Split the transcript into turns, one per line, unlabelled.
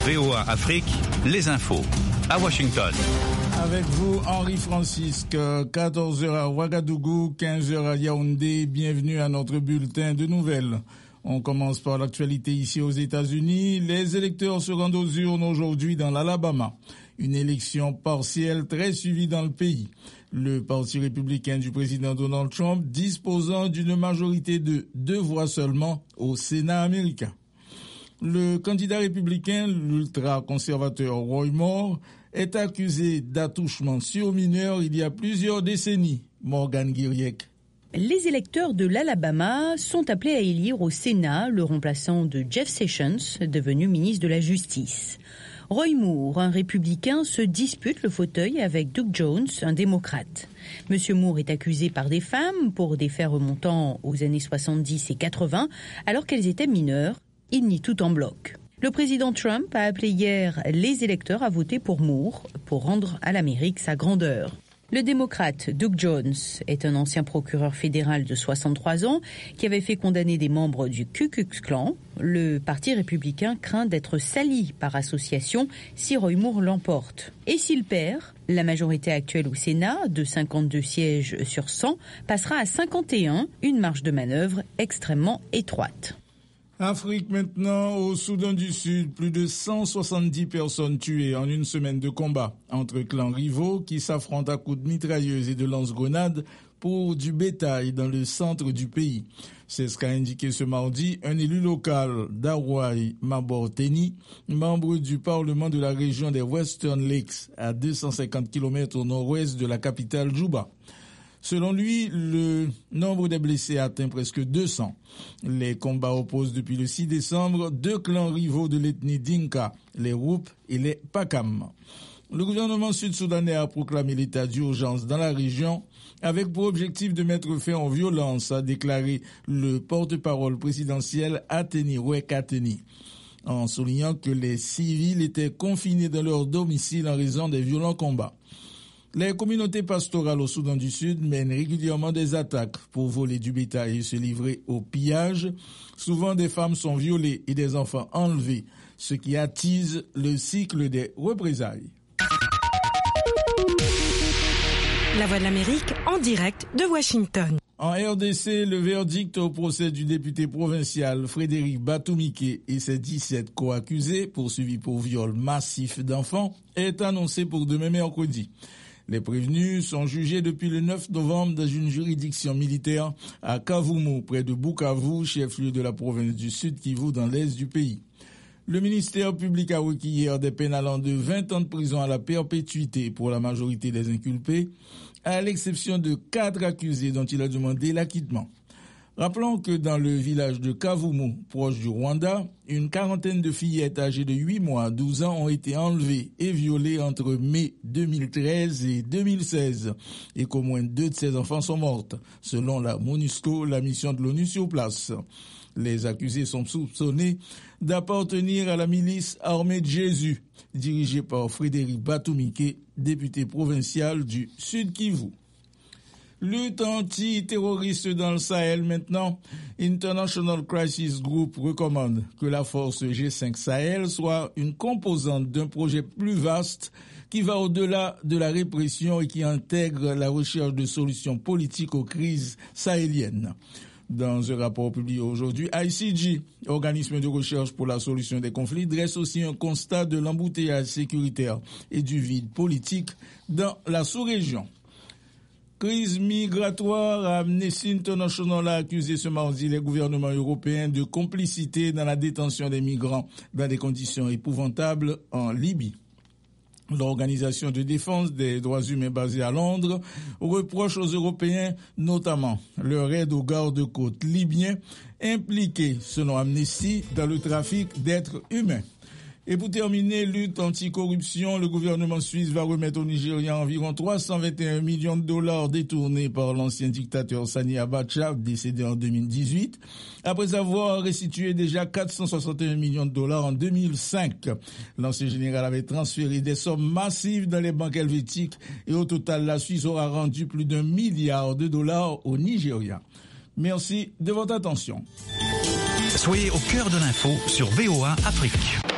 VOA Afrique, les infos. À Washington.
Avec vous, Henri Francisque, 14h à Ouagadougou, 15h à Yaoundé. Bienvenue à notre bulletin de nouvelles. On commence par l'actualité ici aux États-Unis. Les électeurs se rendent aux urnes aujourd'hui dans l'Alabama. Une élection partielle très suivie dans le pays. Le parti républicain du président Donald Trump disposant d'une majorité de 2 voix seulement au Sénat américain. Le candidat républicain, l'ultra-conservateur Roy Moore, est accusé d'attouchement sur mineur il y a plusieurs décennies. Morgane Guiriec.
Les électeurs de l'Alabama sont appelés à élire au Sénat le remplaçant de Jeff Sessions, devenu ministre de la Justice. Roy Moore, un républicain, se dispute le fauteuil avec Doug Jones, un démocrate. Monsieur Moore est accusé par des femmes pour des faits remontant aux années 70 et 80, alors qu'elles étaient mineures. Il nie tout en bloc. Le président Trump a appelé hier les électeurs à voter pour Moore pour rendre à l'Amérique sa grandeur. Le démocrate Doug Jones est un ancien procureur fédéral de 63 ans qui avait fait condamner des membres du Ku Klux Klan. Le parti républicain craint d'être sali par association si Roy Moore l'emporte. Et s'il perd, la majorité actuelle au Sénat, de 52 sièges sur 100, passera à 51, une marge de manœuvre extrêmement étroite.
Afrique maintenant, au Soudan du Sud, plus de 170 personnes tuées en une semaine de combat entre clans rivaux qui s'affrontent à coups de mitrailleuses et de lance-grenades pour du bétail dans le centre du pays. C'est ce qu'a indiqué ce mardi un élu local d'Hawaï, Mabor Teni, membre du Parlement de la région des Western Lakes, à 250 km au nord-ouest de la capitale Djouba. Selon lui, le nombre des blessés atteint presque 200. Les combats opposent depuis le 6 décembre 2 clans rivaux de l'ethnie Dinka, les Roup et les Pakam. Le gouvernement sud-soudanais a proclamé l'état d'urgence dans la région avec pour objectif de mettre fin aux violences, a déclaré le porte-parole présidentiel Ateni Wekateni, en soulignant que les civils étaient confinés dans leur domicile en raison des violents combats. Les communautés pastorales au Soudan du Sud mènent régulièrement des attaques pour voler du bétail et se livrer au pillage. Souvent, des femmes sont violées et des enfants enlevés, ce qui attise le cycle des représailles.
La Voix de l'Amérique en direct de Washington.
En RDC, le verdict au procès du député provincial Frédéric Batoumike et ses 17 co-accusés poursuivis pour viol massif d'enfants est annoncé pour demain mercredi. Les prévenus sont jugés depuis le 9 novembre dans une juridiction militaire à Kavumu, près de Bukavu, chef-lieu de la province du Sud Kivu dans l'est du pays. Le ministère public a requis hier des peines allant de 20 ans de prison à la perpétuité pour la majorité des inculpés, à l'exception de 4 accusés dont il a demandé l'acquittement. Rappelons que dans le village de Kavumu, proche du Rwanda, une quarantaine de fillettes âgées de 8 mois à 12 ans ont été enlevées et violées entre mai 2013 et 2016 et qu'au moins 2 de ces enfants sont mortes, selon la MONUSCO, la mission de l'ONU sur place. Les accusés sont soupçonnés d'appartenir à la milice Armée de Jésus, dirigée par Frédéric Batoumike, député provincial du Sud Kivu. Lutte anti-terroriste dans le Sahel maintenant. International Crisis Group recommande que la force G5 Sahel soit une composante d'un projet plus vaste qui va au-delà de la répression et qui intègre la recherche de solutions politiques aux crises sahéliennes. Dans un rapport publié aujourd'hui, ICG, organisme de recherche pour la solution des conflits, dresse aussi un constat de l'embouteillage sécuritaire et du vide politique dans la sous-région. Crise migratoire, Amnesty International a accusé ce mardi les gouvernements européens de complicité dans la détention des migrants dans des conditions épouvantables en Libye. L'organisation de défense des droits humains basée à Londres reproche aux Européens notamment leur aide aux gardes-côtes libyens impliqués, selon Amnesty, dans le trafic d'êtres humains. Et pour terminer, lutte anticorruption, le gouvernement suisse va remettre au Nigeria environ 321 millions de dollars détournés par l'ancien dictateur Sani Abacha, décédé en 2018, après avoir restitué déjà 461 millions de dollars en 2005. L'ancien général avait transféré des sommes massives dans les banques helvétiques et au total, la Suisse aura rendu plus d'1 milliard de dollars au Nigeria. Merci de votre attention.
Soyez au cœur de l'info sur VOA Afrique.